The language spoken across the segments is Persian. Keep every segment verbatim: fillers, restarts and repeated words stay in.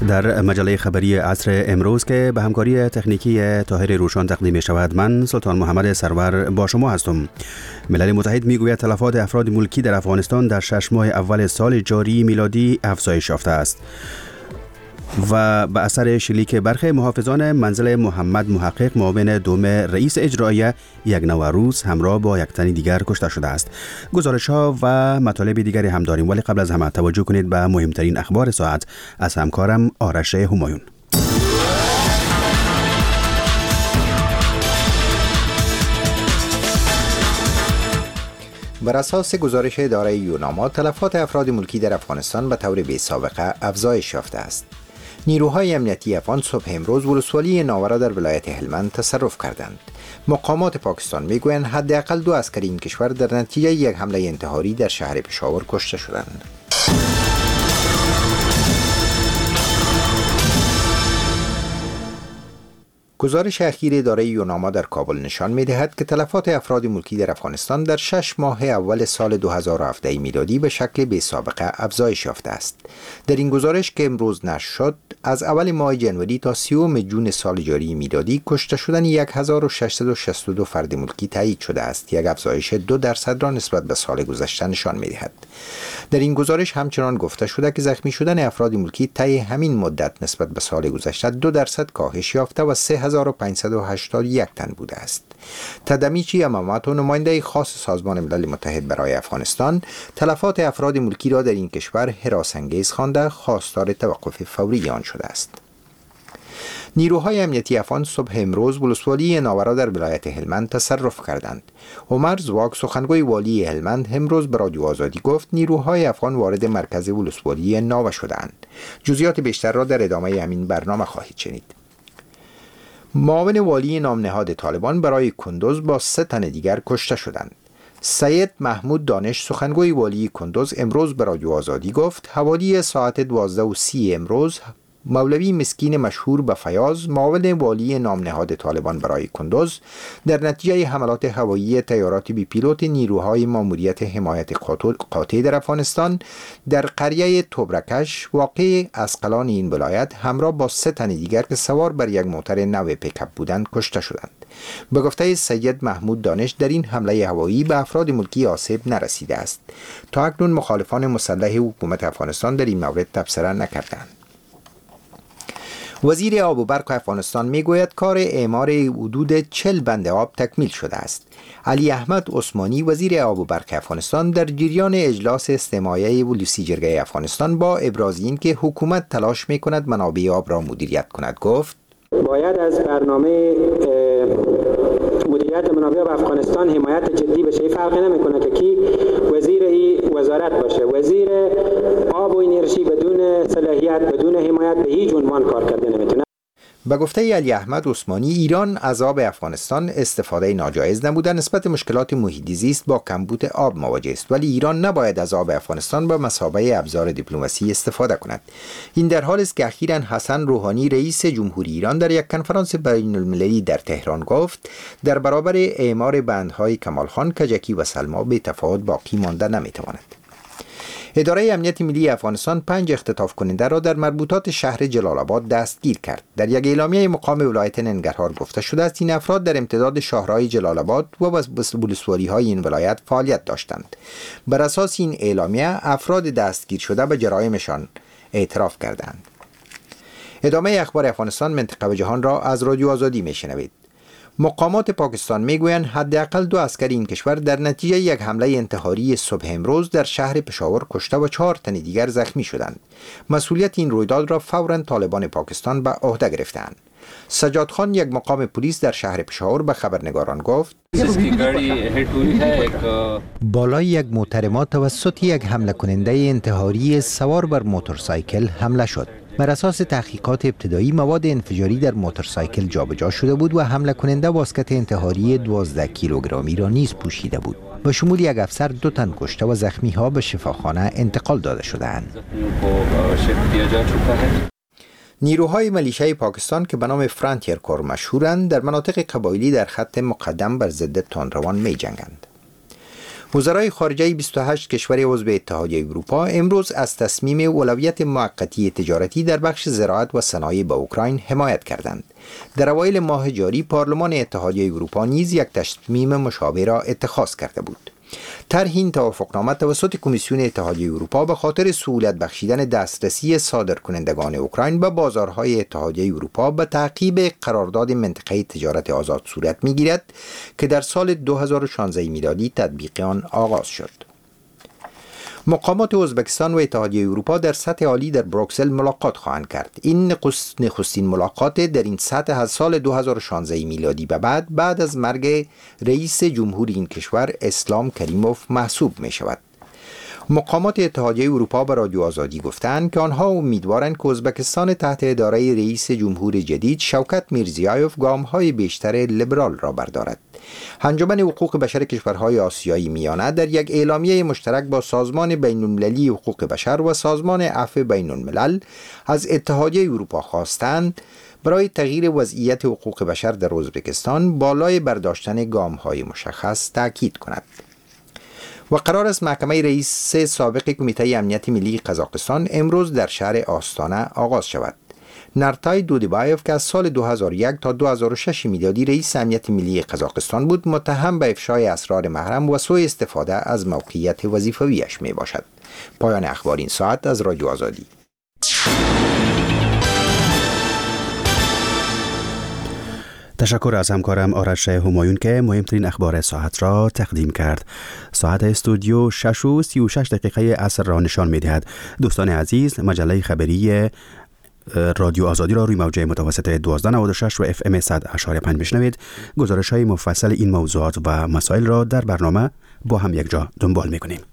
در مجله خبری عصر امروز که به همکاری تکنیکی طاهر روشان تقدیم می شود، من سلطان محمد سرور با شما هستم. ملل متحد می گوید تلفات افراد ملکی در افغانستان در شش ماه اول سال جاری میلادی افزایش یافته است و به اثر شلیک برخی محافظان منزل محمد محقق معاون دوم رئیس اجراییه یک نوروز همراه با یک تن دیگر کشته شده است. گزارش ها و مطالب دیگری هم داریم، ولی قبل از همه توجه کنید به مهمترین اخبار ساعت از همکارم آرش همایون. بر اساس گزارش اداره یوناما، تلفات افراد ملکی در افغانستان به طور بی سابقه افزایش یافته است. نیروهای امنیتی افغان صبح امروز ولسوالی ناورا در ولایت هلمند تصرف کردند. مقامات پاکستان میگویند حداقل دو عسکر این کشور در نتیجه یک حمله انتحاری در شهر پشاور کشته شدند. گزارش اخیر اداره یوناما در کابل نشان می‌دهد که تلفات افراد ملکی در افغانستان در شش ماه اول سال دو هزار و هفده میلادی به شکل بی سابقه افزایش یافته است. در این گزارش که امروز نشر شد، از اول ماه جنوری تا سیوم جون سال جاری میلادی کشته شدن یک هزار و ششصد و شصت و دو فرد ملکی تایید شده است، یک افزایش دو درصد را نسبت به سال گذشته نشان می‌دهد. در این گزارش همچنان گفته شده که زخمی شدن افراد ملکی طی همین مدت نسبت به سال گذشته دو درصد کاهش یافته و سه هزار و پانصد و هشتاد و یک تن بوده است. تدمیچی امامات و نماینده خاص سازمان ملل متحد برای افغانستان تلفات افراد ملکی را در این کشور هراس‌انگیز خوانده خواستار توقف فوری آن شده است. نیروهای امنیتی افغان صبح امروز ولسوالی ناورا در ولایت هلمند تصرف کردند. عمر زواک سخنگوی والی هلمند امروز به رادیو آزادی گفت نیروهای افغان وارد مرکز ولسوالی ناوا شدند. جزئیات بیشتر را در ادامه همین برنامه خواهید شنید. معاون والی نام نهاد طالبان برای کندوز با سه تن دیگر کشته شدند. سید محمود دانش سخنگوی والی کندوز امروز به رادیو آزادی گفت حوالی ساعت دوازده و سی امروز مولوی مسکین مشهور به فیاض معاون والی نام نهاد طالبان برای کندوز در نتیجه حملات هوایی تیارات بی پیلوت نیروهای ماموریت حمایت قاطع در افغانستان در قریه توبرکش واقع اسقلان این ولایت همراه با سه تن دیگر که سوار بر یک موتر نو پیکاپ بودند کشته شدند. به گفته سید محمود دانش در این حمله هوایی به افراد ملکی آسیب نرسیده است. تا اکنون مخالفان مسلح حکومت افغانستان در این مورد تبصره نکردند. وزیر آب و برق افغانستان میگوید کار اعمار حدود چهل بند آب تکمیل شده است. علی احمد عثمانی وزیر آب و برق افغانستان در جریان اجلاس استماعی ولسی جرگه افغانستان با ابراز این که حکومت تلاش میکند منابع آب را مدیریت کند گفت باید از برنامه مدیریت منابع آب افغانستان حمایت جدی بشه. فرقی نمیکنه که کی وزیر این وزارت باشه. وزیر آب و انرژی بدون صلاحیت بدون حمایت به هیچ عنوان کار کرده نمیتونه. به گفته علی احمد عثمانی ایران از آب افغانستان استفاده ناجایز نموده نسبت مشکلات محیطی زیست با کمبود آب مواجه است، ولی ایران نباید از آب افغانستان به مثابه ابزار دیپلماسی استفاده کند. این در حالی است که اخیراً حسن روحانی رئیس جمهوری ایران در یک کنفرانس بین المللی در تهران گفت در برابر اعمار بندهای کمالخان، کجکی و سلما به تفاوت باقی مانده نمیتواند. اداره امنیت ملی افغانستان پنج اختطاف کننده را در مربوطات شهر جلال آباد دستگیر کرد. در یک اعلامیه مقام ولایت ننگرهار گفته شده است این افراد در امتداد شاهراه جلال آباد و ولسوالی‌های این ولایت فعالیت داشتند. بر اساس این اعلامیه افراد دستگیر شده به جرایمشان اعتراف کردند. ادامه اخبار افغانستان، منطقه و جهان را از رادیو آزادی میشنوید. مقامات پاکستان میگویند حداقل دو عسکر این کشور در نتیجه یک حمله انتحاری صبح امروز در شهر پشاور کشته و چهار تن دیگر زخمی شدند. مسئولیت این رویداد را فوراً طالبان پاکستان به عهده گرفتند. سجاد خان یک مقام پلیس در شهر پشاور به خبرنگاران گفت بالای یک موتر توسط یک حمله کننده انتحاری سوار بر موتورسایکل حمله شد. بر اساس تحقیقات ابتدایی مواد انفجاری در موتورسایکل جابجا شده بود و حمله کننده واسکت انتحاری دوازده کیلوگرمی را نیز پوشیده بود. به شمول یک افسر دو تن کشته و زخمی ها به شفاخانه انتقال داده شدند. نیروهای ملیشه پاکستان که به نام فرانتیر کور مشهورند در مناطق قبایلی در خط مقدم بر ضد تندروان می جنگند. وزرای خارجه بیست و هشت کشور عضو اتحادیه اروپا امروز از تصمیم اولویت موقتی تجارتی در بخش زراعت و صنایع به اوکراین حمایت کردند. در اوایل ماه جاری پارلمان اتحادیه اروپا نیز یک تصمیم مشابه را اتخاذ کرده بود. طرح این توافقنامه توسط کمیسیون اتحادیه اروپا به خاطر سهولت بخشیدن دسترسی صادرکنندگان اوکراین به بازارهای اتحادیه اروپا به تعقیب قرارداد منطقه تجارت آزاد صورت می‌گیرد که در سال دو هزار و شانزده میلادی تطبیق آن آغاز شد. مقامات ازبکستان و اتحادیه اروپا در سطح عالی در بروکسل ملاقات خواهند کرد. این نخستین ملاقات در این سطح از سال دو هزار و شانزده میلادی به بعد بعد از مرگ رئیس جمهور این کشور اسلام کریموف محسوب می شود. مقامات اتحادیه اروپا به رادیو آزادی گفتند که آنها امیدوارند که ازبکستان تحت اداره رئیس جمهور جدید شوکت میرزیایوف گام‌های بیشتر لیبرال را بردارد. انجمن حقوق بشر کشورهای آسیایی میانه در یک اعلامیه مشترک با سازمان بین‌المللی حقوق بشر و سازمان عفو بین‌الملل از اتحادیه اروپا خواستند برای تغییر وضعیت حقوق بشر در ازبکستان بالای برداشتن گام‌های مشخص تاکید کند. و قرار است محکمه رئیس سابق کمیته امنیت ملی قزاقستان امروز در شهر آستانه آغاز شود. نرتای دودیبایف که از سال دو هزار و یک تا دو هزار و شش میلادی رئیس امنیت ملی قزاقستان بود، متهم به افشای اسرار محرم و سوء استفاده از موقعیت وظیفویش می باشد. پایان اخبار این ساعت از رادیو آزادی. تشکر از همکارم آرش همایون که مهمترین اخبار ساعت را تقدیم کرد. ساعت استودیو شش و سی و شش دقیقه عصر را نشان می دهد. دوستان عزیز، مجله خبری رادیو آزادی را روی موجه متوسط دوازده نود و شش و اف ام صد و هشت پنج بشنوید. گزارش های مفصل این موضوعات و مسائل را در برنامه با هم یک جا دنبال می کنیم.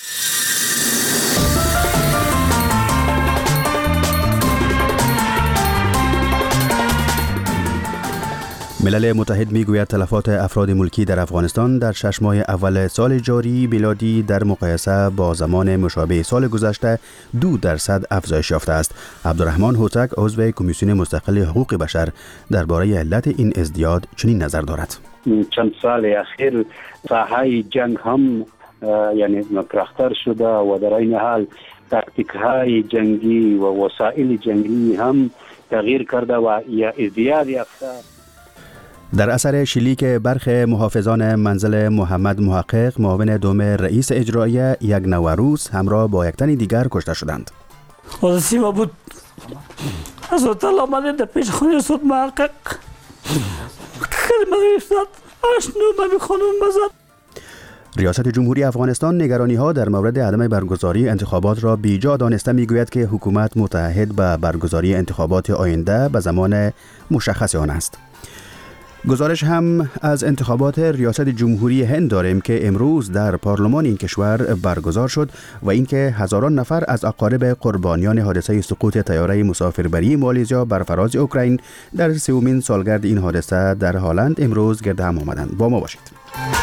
ملل متحد میگوید تلفات افراد ملکی در افغانستان در شش ماه اول سال جاری میلادی در مقایسه با زمان مشابه سال گذشته دو درصد افزایش یافته است. عبدالرحمن هوتک عضو کمیسیون مستقل حقوق بشر درباره علت این ازدیاد چنین نظر دارد. چند سال اخیر ساحه جنگ هم یعنی مطرح‌تر شده و در این حال تاکتیک‌های جنگی و وسایل جنگی هم تغییر کرده و یا ازدیاد یافته. در اثر شلیک برخ محافظان منزل محمد محقق معاون دوم رئیس اجرایی یک نوروز همراه با یک تن دیگر کشته شدند. حادثه ما بود از هتل آمده در پیش خانه صد محقق کلمه ایستاد اشنو من خانم بزد. ریاست جمهوری افغانستان نگرانی ها در مورد عدم برگزاری انتخابات را بیجا دانسته میگوید که حکومت متعهد به برگزاری انتخابات آینده به زمان مشخص آن است. گزارش هم از انتخابات ریاست جمهوری هند داریم که امروز در پارلمان این کشور برگزار شد و اینکه هزاران نفر از اقارب قربانیان حادثه سقوط طیاره مسافربری مالزیا بر فراز اوکراین در سومین سالگرد این حادثه در هالند امروز گرد هم آمدند. با ما باشید.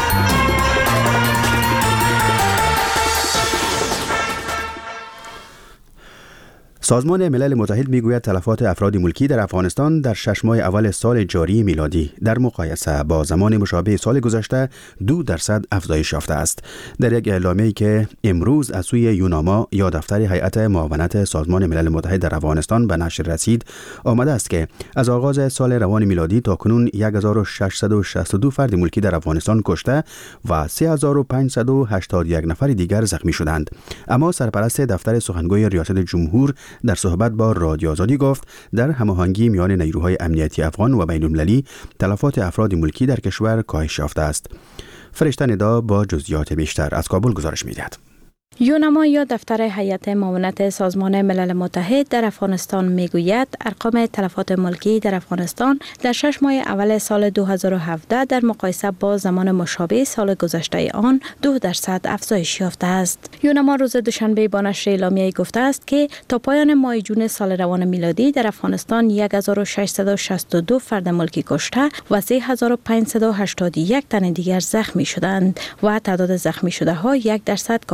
سازمان ملل متحد میگوید تلفات افراد ملکی در افغانستان در شش ماه اول سال جاری میلادی در مقایسه با زمان مشابه سال گذشته دو درصد افزایش یافته است. در یک اعلامیه‌ای که امروز از سوی یوناما یا دفتر هیئت معاونت سازمان ملل متحد در افغانستان به نشر رسید آمده است که از آغاز سال روان میلادی تا کنون یک هزار و ششصد و شصت و دو فرد ملکی در افغانستان کشته و سه هزار و پانصد و هشتاد و یک نفر دیگر زخمی شدند. اما سرپرست دفتر سخنگوی ریاست جمهور در صحبت با رادیو آزادی گفت در هماهنگی میان نیروهای امنیتی افغان و بین‌المللی تلفات افراد ملکی در کشور کاهش یافته است. فرشته ندا با جزئیات بیشتر از کابل گزارش می‌دهد. یوناما یا دفتر هیئت معاونت سازمان ملل متحد در افغانستان میگوید ارقام تلفات ملکی در افغانستان در شش ماه اول سال دو هزار و هفده در مقایسه با زمان مشابه سال گذشته آن دو درصد افزایش یافته است. یوناما روز دوشنبه با نشر اعلامیه‌ای گفته است که تا پایان ماه جون سال روان میلادی در افغانستان یک هزار و ششصد و شصت و دو فرد ملکی کشته و سه هزار و پانصد و هشتاد و یک تن دیگر زخمی شدند و تعداد زخمی شده ها یک درصد کاهش را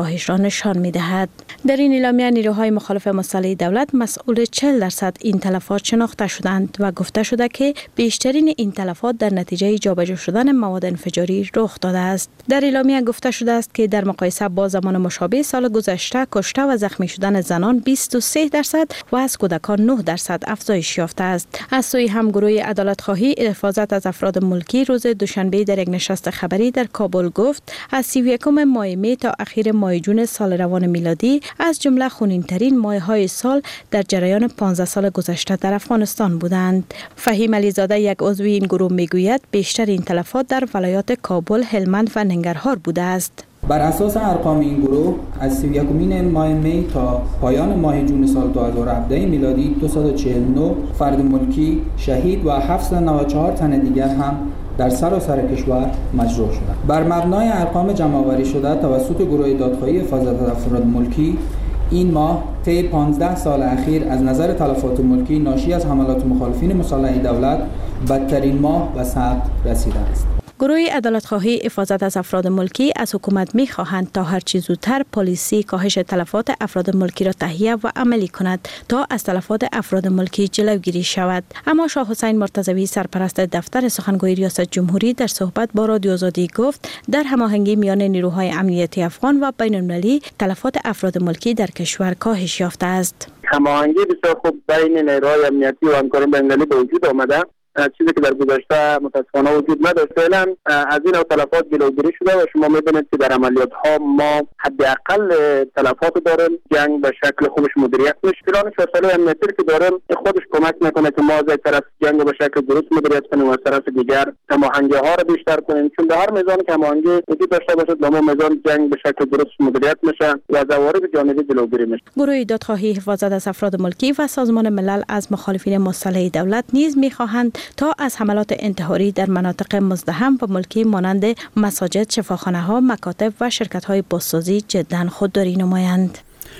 نشان می‌دهد. در این اعلامیه نیروهای مخالف مسلح دولت مسئول چهل درصد این تلفات شناخته شدند و گفته شده که بیشترین این تلفات در نتیجه جابجا شدن مواد انفجاری رخ داده است. در اعلامیه گفته شده است که در مقایسه با زمان مشابه سال گذشته کشته و زخمی شدن زنان بیست و سه درصد و از کودکان نه درصد افزایش یافته است. از سوی هم گروه عدالت خواهی حفاظت از افراد ملکی روز دوشنبه در یک نشست خبری در کابل گفت از سی و یکم ماه می تا اخیر ماه جون سال روان میلادی از جمله خونین‌ترین ماه‌های سال در جریان پانزده سال گذشته در افغانستان بودند. فهیم علیزاده یک عضو این گروه میگوید بیشتر این تلفات در ولایات کابل، هلمند و ننگرهار بوده است. بر اساس ارقام این گروه از سی و یکم ماه می تا پایان ماه جون سال دو هزار و هفده میلادی دویست و چهل و نه فرد ملکی شهید و هفتصد و نود و چهار تن دیگر هم در سراسر کشور مجروح شدند. بر مبنای ارقام جمع‌آوری شده توسط گروه دادخواهی حفاظت از افراد ملکی این ماه طی پانزده سال اخیر از نظر تلفات ملکی ناشی از حملات مخالفین مسلح دولت بدترین ماه و ثبت رسیده است. گروه عدالت خواهی حفاظت از افراد ملکی از حکومت می خواهند تا هر چه زودتر پالیسی کاهش تلفات افراد ملکی را تهیه و عملی کند تا از تلفات افراد ملکی جلوگیری شود. اما شاه حسین مرتضوی سرپرست دفتر سخنگوی ریاست جمهوری در صحبت با رادیو آزادی گفت در هماهنگی میان نیروهای امنیتی افغان و بین المللی تلفات افراد ملکی در کشور کاهش یافته است. هماهنگی بسیار خوب بین نیروهای امنیتی و همکاران بین المللی به وجود آمده، چیزی که در گذشته متاسفانه وجود نداشت. فعلا از این نوع تلفات جلوگیری شده و شما می‌بینید که در عملیات ها ما حداقل تلفات داریم. جنگ به شکل خوبش مدیریت میشه. پلان چهار ساله امنیتی که داریم خودش کمک میکنه که ما از یک طرف جنگ به شکل درست مدیریت کنیم و از طرف دیگر هماهنگی ها را بیشتر کنیم، چون در هر میزان که هماهنگی وجود داشته باشه در اون میزان جنگ به شکل درست مدیریت میشه و از عوارض جانبی جلوگیری میشه. گروه دادخواهی حفاظت از افراد ملکی و سازمان ملل از مخالفین مسلح دولت نیز می‌خواهند تا از حملات انتحاری در مناطق مزدحم و ملکی مانند مساجد، شفاخانه‌ها، مکاتب و شرکت‌های بازسازی جداً خودداری نمایند.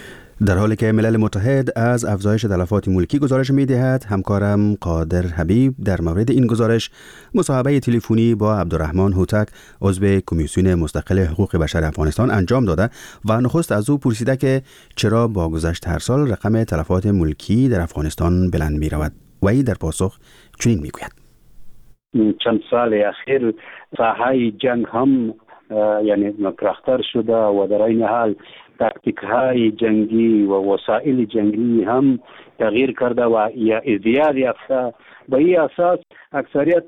در حالی که ملل متحد از افزایش تلفات ملکی گزارش می‌دهد، همکارم قادر حبیب در مورد این گزارش مصاحبه تلفنی با عبدالرحمن هوتک عضو کمیسیون مستقل حقوق بشر افغانستان انجام داده و نخست از او پرسیده که چرا با گذشت هر سال رقم تلفات ملکی در افغانستان بلند می‌رود. و ای در پاسخ چنین می‌گوید: چند سال اخیر ساحه جنگ هم یعنی مکرختر شده و در این حال تاکتیک های جنگی و وسایل جنگی هم تغییر کرده و یا ازدیاد یافته. به این اساس اکثریت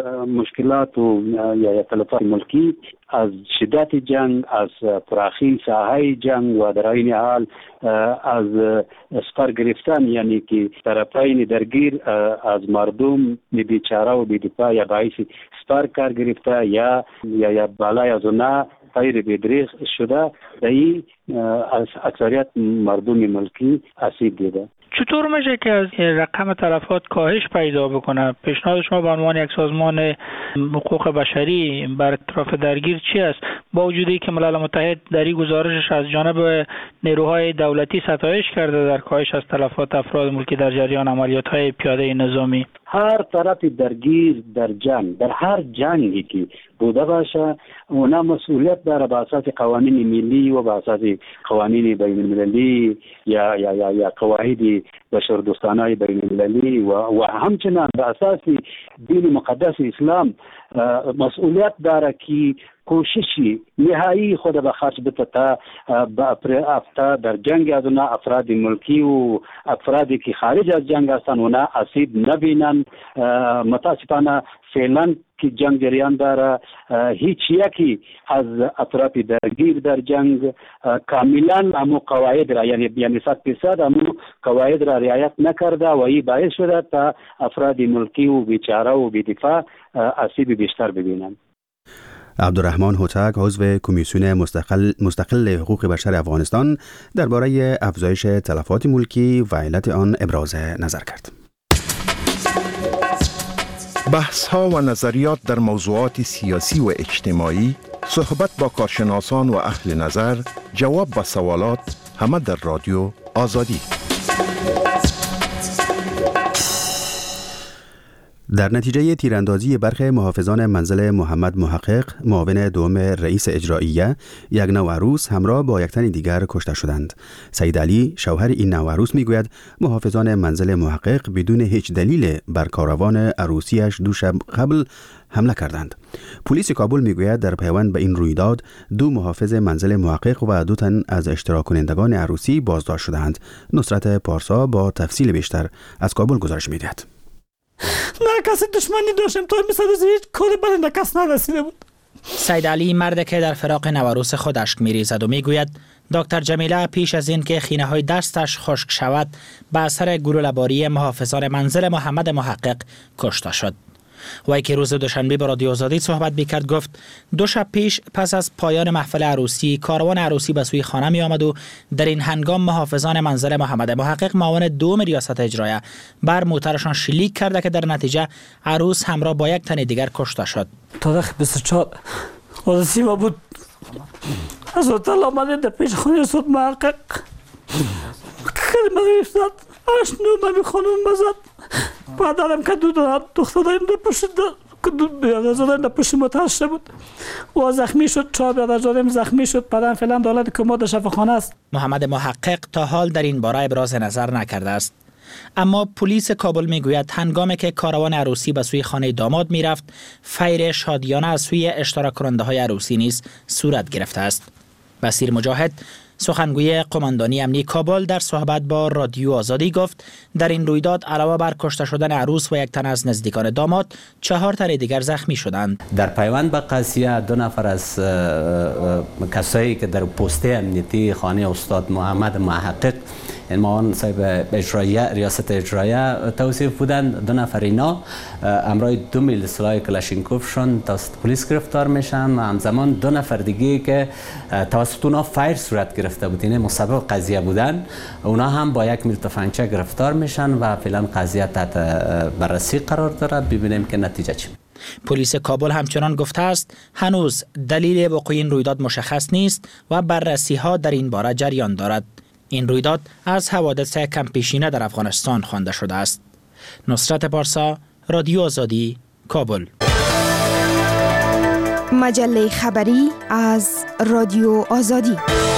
مشکلات و یا تلفات ملکی از شدت جنگ، از فراخی ساحه جنگ و در این حال از سپر گرفتن، یعنی که طرفین درگیر از مردم بیچاره و بی‌دفاع یا باعث سپر کار گرفته یا یا یا بالای از اونها غیر بدریغ شده، در این اکثریت مردم ملکی آسیب دیده. چطور میشه که از رقم تلفات کاهش پیدا بکنه؟ پیشنهاد شما به عنوان یک سازمان حقوق بشری بر اطراف درگیر چی است؟ با وجودی که ملل متحد در این گزارشش از جانب نیروهای دولتی ستایش کرده در کاهش از تلفات افراد ملکی در جریان عملیات‌های پیاده نظامی، هر طرف درگیر در جنگ، در هر جنگی که بوده باشه اونا مسئولیت داره به اساس قوانین ملی و به اساس قوانین بین المللی یا یا یا, یا قواعد بشردوستانه بین المللی و, و همچنان به اساس دین مقدس اسلام مسئولیت داره که کوششی نهایی خود به خرج بده تا افتا در جنگ از اونا افراد ملکی و افرادی که خارج از جنگ هستند اونا آسیب نبینن. متاسفانه فعلا که جنگ جریان داره هیچ یکی از اطراف درگیر در جنگ کاملا همو قواعد را یعنی یعنی صد درصد همو قواعد را رعایت نکرده و این باعث شده تا افراد ملکی و بیچاره و بی‌دفاع آسیب بیشتر ببینند. عبدالرحمن هوتک عضو کمیسیون مستقل مستقل حقوق بشر افغانستان درباره افزایش تلفات ملکی و علت آن ابراز نظر کرد. بحث ها و نظریات در موضوعات سیاسی و اجتماعی، صحبت با کارشناسان و اهل نظر، جواب به سوالات، همه در رادیو آزادی. در نتیجه تیراندازی برخی محافظان منزل محمد محقق معاون دوم رئیس اجراییه، یک نوعروس همراه با یک تن دیگر کشته شدند. سید علی شوهر این نوعروس میگوید محافظان منزل محقق بدون هیچ دلیل بر کاروان عروسیش دو شب قبل حمله کردند. پلیس کابل میگوید در پیوند به این رویداد دو محافظ منزل محقق و دو تن از اشتراک کنندگان عروسی بازداشت شدند. نصرت پارسا با تفصیل بیشتر از کابل گزارش میدهد. نه کسی دشمنی داشتیم تا مثل هیچ کاری برای کس نرسیده بود. سید علی مرد که در فراق نوعروس خود اشک میریزد و میگوید دکتر جمیله پیش از این که خینه های دستش خشک شود به اثر گلوله‌باری محافظان منزل محمد محقق کشته شد. وی که روز دوشنبه با رادیو آزادی صحبت می‌کرد گفت دو شب پیش پس از پایان محفل عروسی کاروان عروسی به سوی خانه می آمد و در این هنگام محافظان منزل محمد محقق معاون دوم ریاست اجرایه بر موترشان شلیک کرده که در نتیجه عروس همراه با یک تن دیگر کشته شد. تاریخ بیست و چهار عروسی ما بود. از هتل آمده در پیش خانه صد محقق خیلی مغیب زد اشنو من خانم بزد پدرم که دو دارم دخترم در پشت بیادر زدن در پشت مترشته بود و زخمی شد. چهار بیادر زدم زخمی شد. پدرم فعلا در حالت کما در شفاخانه است. محمد محقق تا حال در این باره ابراز نظر نکرده است. اما پلیس کابل میگوید هنگامی که کاروان عروسی به سوی خانه داماد میرفت فیر شادیانه از سوی اشتراک کننده های عروسی نیز صورت گرفته است. بصیر مجاهد سخنگوی قماندانی امنی کابل در صحبت با رادیو آزادی گفت در این رویداد علاوه بر کشته شدن عروس و یک تن از نزدیکان داماد چهار تن دیگر زخمی شدند. در پیوند به قضیه دو نفر از کسایی که در پسته امنیتی خانه استاد محمد محقق معاون صاحب اجراییه ریاست اجراییه توصیف بودند، دو نفر اینا امرای دو میل سلاح کلاشینکوفشون توسط پلیس گرفتار میشن و همزمان دو نفر دیگه که توسط اونا فایر صورت گرفته بود اینه مسبب قضیه بودن اونا هم با یک میل تفنگچه گرفتار میشن و فعلا قضیه تحت بررسی قرار داره. ببینیم که نتیجه چی. پلیس کابل همچنان گفته است هنوز دلیل وقوع این رویداد مشخص نیست و بررسی ها در این باره جریان دارد. این رویداد از حوادث کم پیشینه در افغانستان خوانده شده است. نصرت پارسا، رادیو آزادی، کابل. مجله خبری از رادیو آزادی.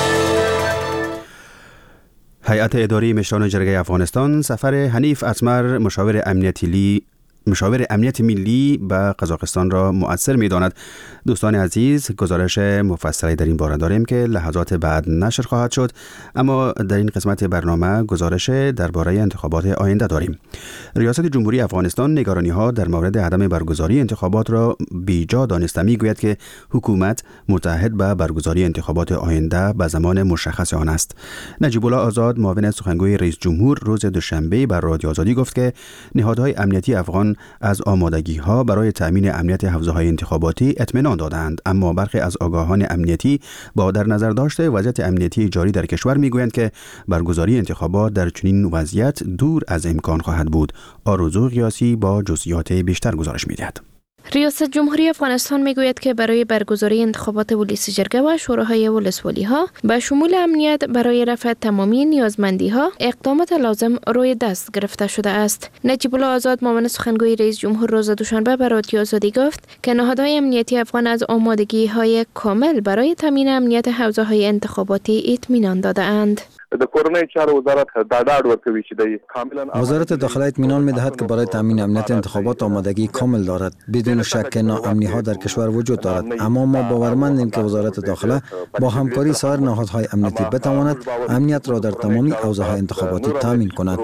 هیئت اداری مشران جرگه افغانستان سفر حنیف اتمر مشاور امنیتی مشاور امنیت ملی به قزاقستان را مؤثر می‌داند. دوستان عزیز، گزارش مفصلی در این باره داریم که لحظات بعد نشر خواهد شد، اما در این قسمت برنامه گزارش درباره انتخابات آینده داریم. ریاست جمهوری افغانستان نگرانی‌ها در مورد عدم برگزاری انتخابات را بیجا دانسته می‌گوید که حکومت متعهد به برگزاری انتخابات آینده به زمان مشخص آن است. نجیب الله آزاد معاون سخنگوی رئیس جمهور روز دوشنبه بر رادیو آزادی گفت که نهادهای امنیتی افغان از آمادگی‌ها برای تأمین امنیت حوزه‌های انتخاباتی اطمینان دادند، اما برخی از آگاهان امنیتی با در نظر داشته وضعیت امنیتی جاری در کشور می‌گویند که برگزاری انتخابات در چنین وضعیت دور از امکان خواهد بود. آرزو قیاسی با جزئیات بیشتر گزارش می‌دهد. ریاست جمهوری افغانستان میگوید که برای برگزاری انتخابات ولسی جرگه و شوراهای ولسوالی ها به شمول امنیت برای رفع تمامی نیازمندی ها اقدامات لازم روی دست گرفته شده است. نجیب الله آزاد معاون سخنگوی رئیس جمهور روز دوشنبه به رادیو آزادی گفت که نهادهای امنیتی افغان از آمادگی های کامل برای تامین امنیت حوزه های انتخاباتی اطمینان داده اند. وزارت داخله اطمینان می‌دهد که برای تامین امنیت انتخابات آمادگی کامل دارد. بدون شک ناامنی ها در کشور وجود دارد، اما ما باورمندیم که وزارت داخله با همکاری سایر نهادهای امنیتی بتواند امنیت را در تمامی حوزه‌های انتخاباتی تامین کند.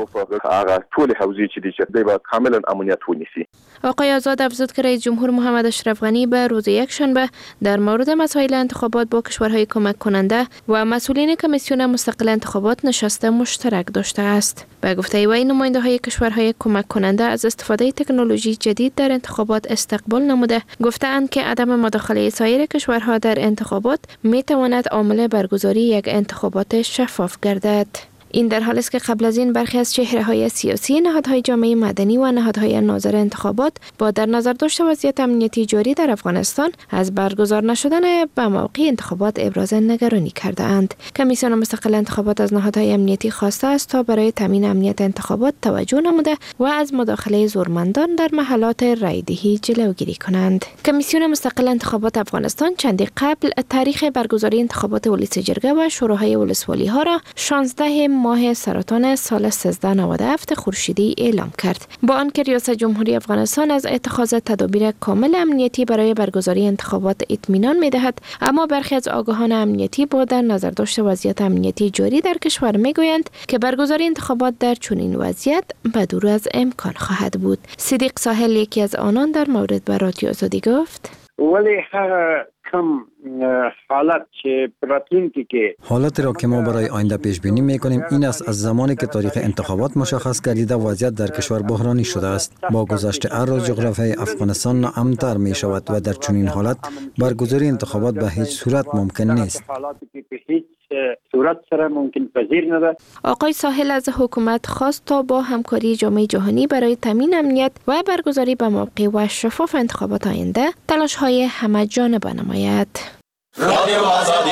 آقای آزاد افزود که رئیس جمهور محمد اشرف غنی به روز یکشنبه در مورد مسائل انتخابات با کشورهای کمک کننده و مسئولین کمیسیون مستقل انتخابات نشست مشترک داشته است. به گفته وی نماینده‌های کشورهای کمک کننده از استفاده تکنولوژی جدید در انتخابات استقبال نموده گفته‌اند که عدم مداخله سایر کشورها در انتخابات می‌تواند عامل برگزاری یک انتخابات شفاف گردد. این در حالی است که قبل از این برخی از چهره‌های سیاسی، نهادهای جامعه مدنی و نهادهای ناظر انتخابات با در نظر داشت وضعیت امنیتی جاری در افغانستان از برگزار نشدن به موقع انتخابات ابراز نگرانی کرده‌اند. کمیسیون مستقل انتخابات از نهادهای امنیتی خواسته است تا برای تامین امنیت انتخابات توجه نموده و از مداخله زورمندان در محلات رایدهی جلوگیری کنند. کمیسیون مستقل انتخابات افغانستان چندی قبل تاریخ برگزاری انتخابات ولسی جرگه و شورای ولسوالی ها را شانزده ماه سرطان سال سیزده نود و هفت خورشیدی اعلام کرد. با آنکه ریاست جمهوری افغانستان از اتخاذ تدابیر کامل امنیتی برای برگزاری انتخابات اطمینان می‌دهد، اما برخی از آگاهان امنیتی با در نظر داشت وضعیت امنیتی جاری در کشور میگویند که برگزاری انتخابات در چنین وضعیت بدور از امکان خواهد بود. صدیق ساحل یکی از آنان در مورد به رادیو آزادی گفت: ولی هر کم حالت که راتونکی که حالتی را که ما برای آینده پیش بینی میکنیم این است از زمانی که تاریخ انتخابات مشخص گردیده وضعیت در کشور بحرانی شده است. با گذشت هر روز جغرافیای افغانستان ناامن‌تر می شود و در چنین حالت برگزاری انتخابات به هیچ صورت ممکن نیست. صورت سره ممکن پذیر نده. آقای ساحل از حکومت خواست تا با همکاری جامعه جهانی برای تامین امنیت و برگزاری به موقع و شفاف انتخابات آینده تلاش های همه جانبه نماید. رادیو آزادی.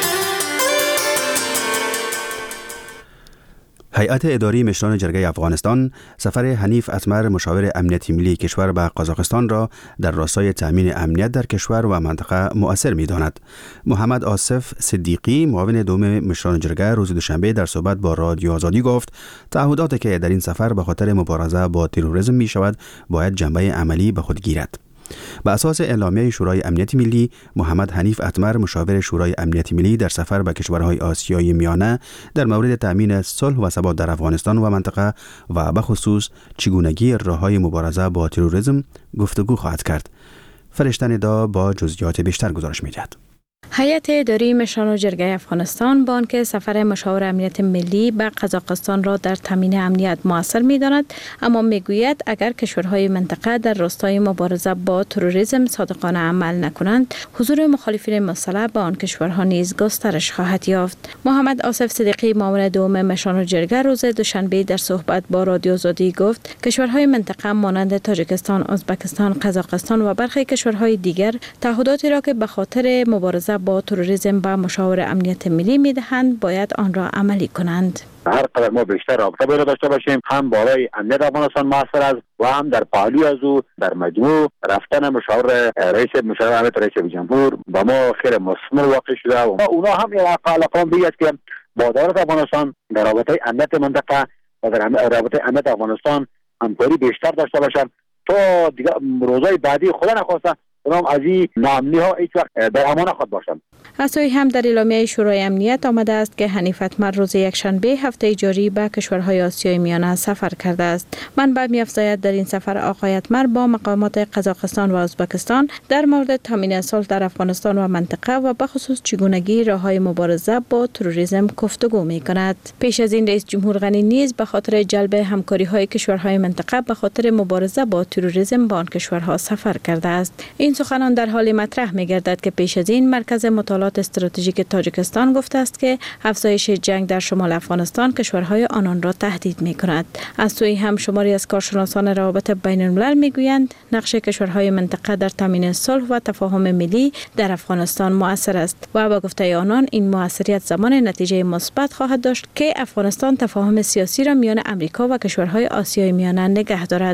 هیئت اداری مشران جرگه افغانستان سفر حنیف اتمر مشاور امنیتی ملی کشور به قزاقستان را در راستای تامین امنیت در کشور و منطقه مؤثر می‌داند. محمد آصف صدیقی معاون دوم مشران جرگه روز دوشنبه در صحبت با رادیو آزادی گفت تعهداتی که در این سفر به خاطر مبارزه با تروریسم می شود باید جنبه عملی به خود گیرد. به اساس اعلامیه شورای امنیت ملی، محمد حنیف اتمر مشاور شورای امنیت ملی در سفر به کشورهای آسیای میانه در مورد تأمین صلح و ثبات در افغانستان و منطقه و به خصوص چگونگی راههای مبارزه با تروریسم گفتگو خواهد کرد. فرشته ندا با جزئیات بیشتر گزارش می‌دهد. هیئت اداری مشران جرگه افغانستان با آنکه سفر مشاور امنیت ملی به قزاقستان را در تامین امنیت مؤثر می‌داند، اما میگوید اگر کشورهای منطقه در راستای مبارزه با تروریسم صادقانه عمل نکنند، حضور مخالفین مسلح به آن کشورها نیز گسترش خواهد یافت. محمد آصف صدیقی معاون دوم مشران جرگه روز دوشنبه در صحبت با رادیو آزادی گفت کشورهای منطقه مانند تاجیکستان، ازبکستان، قزاقستان و برخی کشورهای دیگر تعهداتی را که به خاطر مبارزه با تروریسم به مشاور امنیت ملی میدهند باید آن را عملی کنند. هر قدر ما بیشتر رابطه باید داشته باشیم، هم بالای امنیت افغانستان موثر است و هم در پهلوی از او در مجموع رفتن مشاور رئیس مشاور امنیت رئیس جمهور با ما خیر مثمر واقع شده و اونا هم علاقه بیاد که با دولت افغانستان در رابطه امنیت منطقه و در رابطه امنیت افغانستان همکاری بیشتر داشته باشند تا دیگه روزهای بعدی خدا نخواسته اونم از این ناامنی ها هیچ وقت در امان خود باشند. از سوی هم در اعلامیه شورای امنیت آمده است که حنیف اتمر روز یکشنبه هفته جاری به کشورهای آسیای میانه سفر کرده است. منبع می‌افزاید در این سفر آقای اتمر با مقامات قزاقستان و ازبکستان در مورد تامین صلح در افغانستان و منطقه و به خصوص چگونگی راههای مبارزه با تروریسم گفتگو می‌کند. پیش از این رئیس جمهور غنی نیز به خاطر جلب همکاری‌های کشورهای منطقه به خاطر مبارزه با تروریسم به آن کشورها سفر کرده است. این سخنان در حال مطرح می‌گردد که پیش از این مرکز مطالعات استراتژیک تاجیکستان گفته است که افزایش جنگ در شمال افغانستان کشورهای آنان را تهدید می‌کند. از سوی هم شماری از کارشناسان روابط بین‌الملل می‌گویند نقش کشورهای منطقه در تامین صلح و تفاهم ملی در افغانستان مؤثر است و با گفته آنان این مؤثریت زمان نتیجه مثبت خواهد داشت که افغانستان تفاهم سیاسی را میان آمریکا و کشورهای آسیای میانه نگه دارد.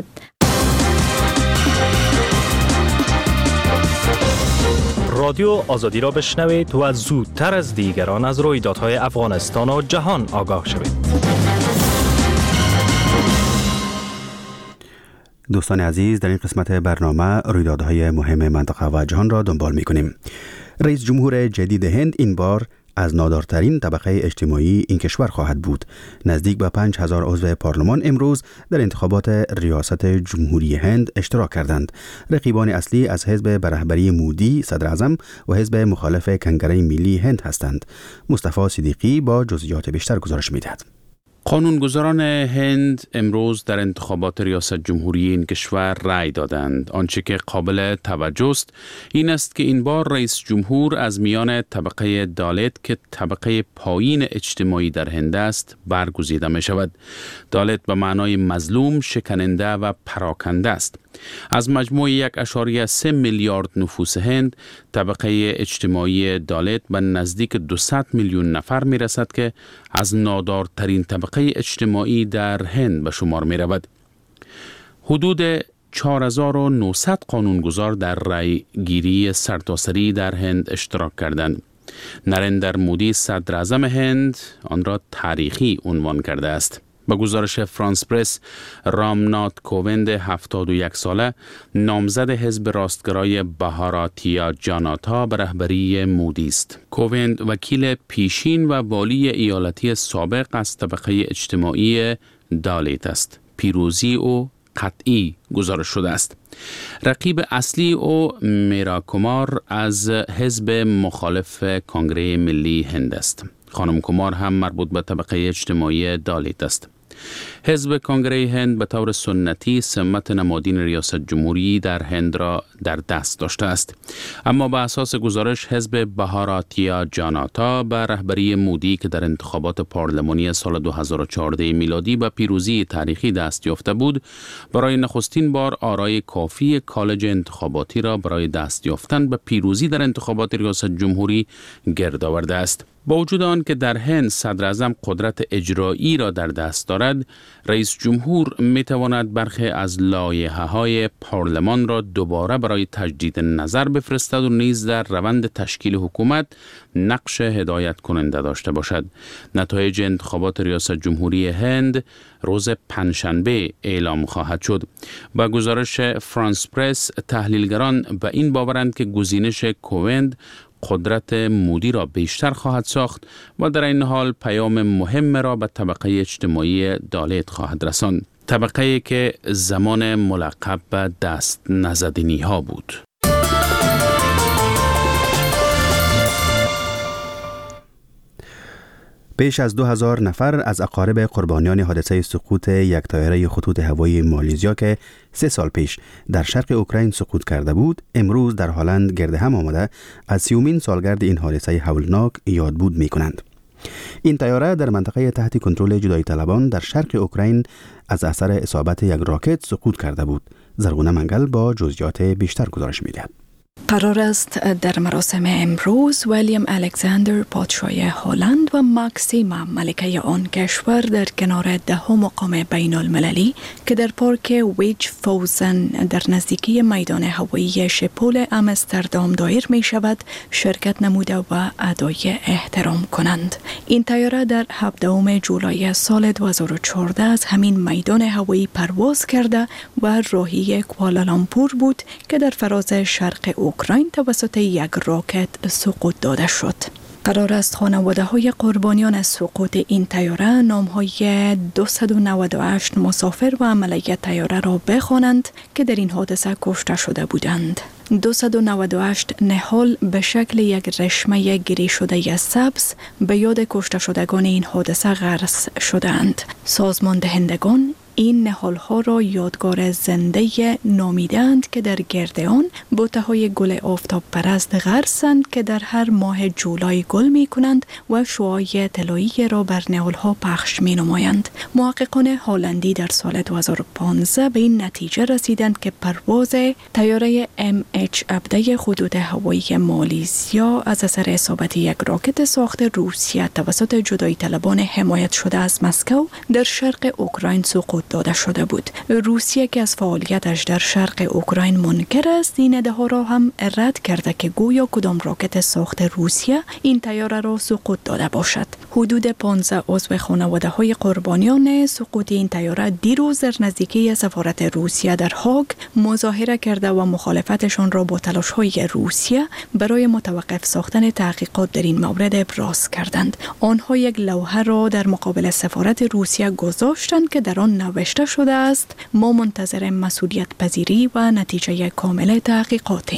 رادیو آزادی را بشنوید و زودتر از دیگران از رویدادهای افغانستان و جهان آگاه شوید. دوستان عزیز، در این قسمت برنامه رویدادهای مهم منطقه و جهان را دنبال می‌کنیم. رئیس جمهور جدید هند این بار از نادارترین طبقه اجتماعی این کشور خواهد بود. نزدیک به پنج هزار عضو پارلمان امروز در انتخابات ریاست جمهوری هند اشتراک کردند. رقیبان اصلی از حزب به رهبری مودی صدر اعظم و حزب مخالف کنگره ملی هند هستند. مصطفی صدیقی با جزئیات بیشتر گزارش می‌دهد. قانونگذاران هند امروز در انتخابات ریاست جمهوری این کشور رأی دادند. آنچه که قابل توجه است این است که این بار رئیس جمهور از میان طبقه دالت که طبقه پایین اجتماعی در هند است برگزیده می شود. دالت به معنای مظلوم، شکننده و پراکنده است. از مجموع یک اشاریه سه میلیارد نفوس هند، طبقه اجتماعی دالت به نزدیک دویست میلیون نفر می رسد که از نادارترین طبقه اجتماعی در هند به شمار می رود. حدود چهار هزار و نهصد قانونگذار در رأی گیری سرتاسری در هند اشتراک کردند. نریندر مودی صدر اعظم هند آن را تاریخی عنوان کرده است. با گزارش فرانس پرس، رامنات کووند هفتاد و یک ساله نامزد حزب راستگرای بهاراتیا جاناتا به رهبری مودی است. کووند وکیل پیشین و والی ایالتی سابق از طبقه اجتماعی دالت است. پیروزی او قطعی گزارش شده است. رقیب اصلی او میرا کمار از حزب مخالف کنگره ملی هند است. خانم کمار هم مربوط به طبقه اجتماعی دالت است. حزب کنگره هند به طور سنتی سمت نمادین ریاست جمهوری در هند را در دست داشته است، اما به اساس گزارش حزب بهاراتیا جاناتا به رهبری مودی که در انتخابات پارلمانی سال دو هزار و چهارده میلادی به پیروزی تاریخی دست یافته بود، برای نخستین بار آرای کافی کالج انتخاباتی را برای دست یافتن به پیروزی در انتخابات ریاست جمهوری گرد آورده است. با وجود آن که در هند صدر اعظم قدرت اجرایی را در دست دارد، رئیس جمهور می تواند برخی از لایحه‌های پارلمان را دوباره برای تجدید نظر بفرستد و نیز در روند تشکیل حکومت نقش هدایت کننده داشته باشد. نتایج انتخابات ریاست جمهوری هند روز پنجشنبه اعلام خواهد شد. با گزارش فرانس پرس، تحلیلگران به این باورند که گزینش کووند قدرت مودی را بیشتر خواهد ساخت و در این حال پیام مهم را به طبقه اجتماعی دالت خواهد رساند. طبقه‌ای که زمان ملقب به دست نزدنی ها بود. بیش از دو هزار نفر از اقارب قربانیان حادثه سقوط یک طیاره خطوط هوایی مالزیا که سه سال پیش در شرق اوکراین سقوط کرده بود، امروز در هلند گرد هم آمده از سیومین سالگرد این حادثه هولناک یادبود می کنند. این طیاره در منطقه تحت کنترل جدایی طلبان در شرق اوکراین از اثر اصابت یک راکت سقوط کرده بود. زرغونه منگل با جزئیات بیشتر گزارش می دهد. قرار است در مراسم امروز ویلیام الکساندر پادشاه هلند و ماکسیما ملکه آن کشور در کنار دهم مقام بین المللی که در پارک ویج فوزن در نزدیکی میدان هوایی شپول آمستردام دایر می شود شرکت نموده و ادای احترام کنند. این طیاره در هفدهم جولای سال دو هزار و چهارده از همین میدان هوایی پرواز کرده و راهی کوالالامپور بود که در فراز شرق اوکراین توسط یک راکت سقوط داده شد. قرار است خانواده های قربانیان از سقوط این طیاره نام های دویست و نود و هشت مسافر و عمله طیاره را بخوانند که در این حادثه کشته شده بودند. دویست و نود و هشت نهال به شکل یک رشمه گری شده سبز به یاد کشته شدگان این حادثه غرس شدند. سازمان دهندگان این نهال ها را یادگار زنده نامیدند که در گرد آن بوته های گل آفتاب پرست غرسند که در هر ماه جولای گل می کنند و شعاع طلایی را بر نهال ها پخش می نمایند. محققان هلندی در سال دو هزار و پانزده به این نتیجه رسیدند که پرواز طیاره ام اچ هفده خطوط هوایی مالزیا از اثر اصابت یک راکت ساخت روسیه توسط جدایی طلبان حمایت شده از مسکو در شرق اوکراین سقوط داده شده بود. روسیه که از فعالیتش در شرق اوکراین منکر است، این ادعا را هم رد کرده که گویا کدام راکت ساخت روسیه این طیاره را سقوط داده باشد. حدود پانزده عضو خانواده های قربانیان سقوط این طیاره دیروز در نزدیکی سفارت روسیه در هاگ مظاهره کرده و مخالفتشان را با تلاش های روسیه برای متوقف ساختن تحقیقات در این مورد ابراز کردند. آنها یک لوحه را در مقابل سفارت روسیه گذاشتند که در آن نوشته شده است: ما منتظر مسئولیت پذیری و نتیجه کامل تحقیقاتیم.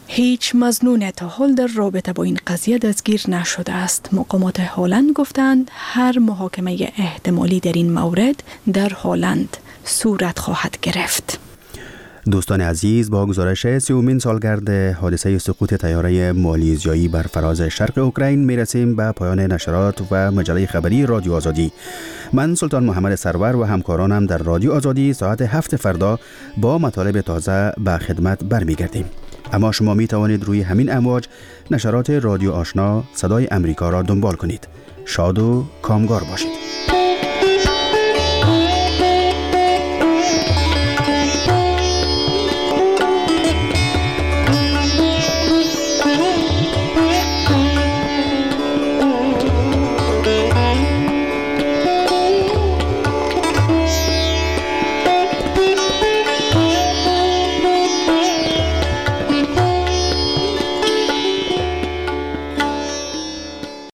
هیچ مظنون تا حال در رابطه با این قضیه دستگیر نشده است. مقامات هلند گفتند هر محاکمه احتمالی در این مورد در هلند صورت خواهد گرفت. دوستان عزیز، با گزارش سیومین سالگرد حادثه سقوط طیاره مالیزیایی بر فراز شرق اوکراین میرسیم به پایان نشرات و مجله خبری رادیو آزادی. من سلطان محمد سرور و همکارانم در رادیو آزادی ساعت هفت فردا با مطالب تازه به خدمت برمیگردیم. اما شما می توانید روی همین امواج نشرات رادیو آشنا صدای امریکا را دنبال کنید. شاد و کامگار باشید.